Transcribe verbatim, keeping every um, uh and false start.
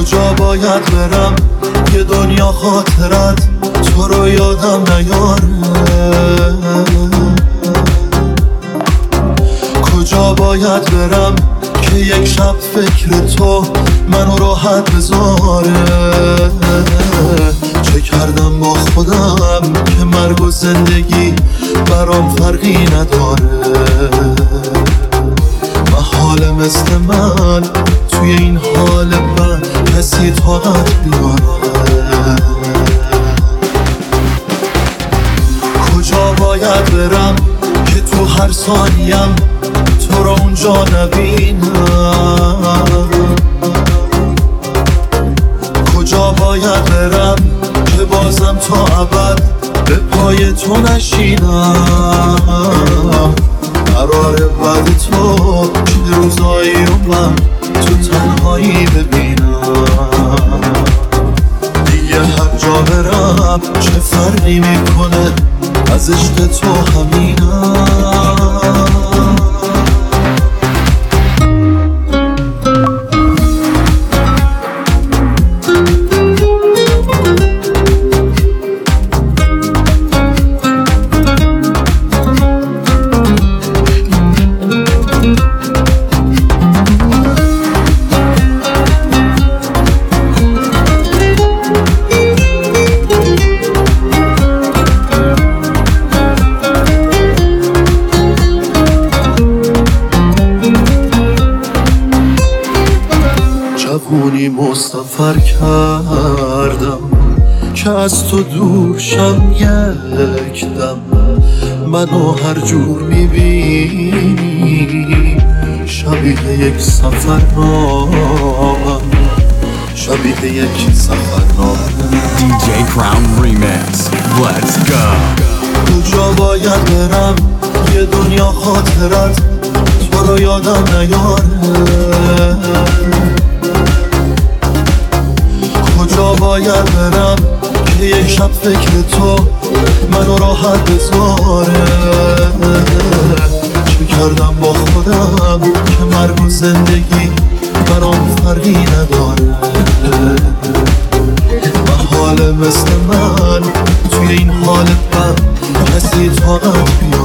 کجا باید برم که دنیا خاطرت تو رو یادم نیاره؟ کجا باید برم که یک شب فکر تو منو راحت بذاره؟ چه کردم با خودم که مرگ و زندگی برام فرقی نداره؟ محال مثل من توی این حال من کسی طاقت بیاره؟ کجا باید برم که تو هر ثانیم تو رو اونجا نبینم؟ کجا باید برم که بازم تا ابد به پای تو نشینم؟ قراره بعد تو چه روزایی رو من تو تنهایی ببینم؟ دیگه هر جا برم چه فرقی میکنه از عشق تو همینم؟ جوونی مسافر کردم که از تو دور شم یک دم، منو هر جور میبینی شبیه یک سفرنامه، شبیه یک سفرنامه. دی جی Crown Remix. Let's go. کجا باید برم یه دنیا خاطرت تو رو یادم نیاره؟ کجا باید برم که یک شب فکر تو منو راحت بذاره؟ چه کردم با خودم که مرگ و زندگی برام فرقی نداره؟ محال مثل من توی این حال من کسی طاقت بیاره؟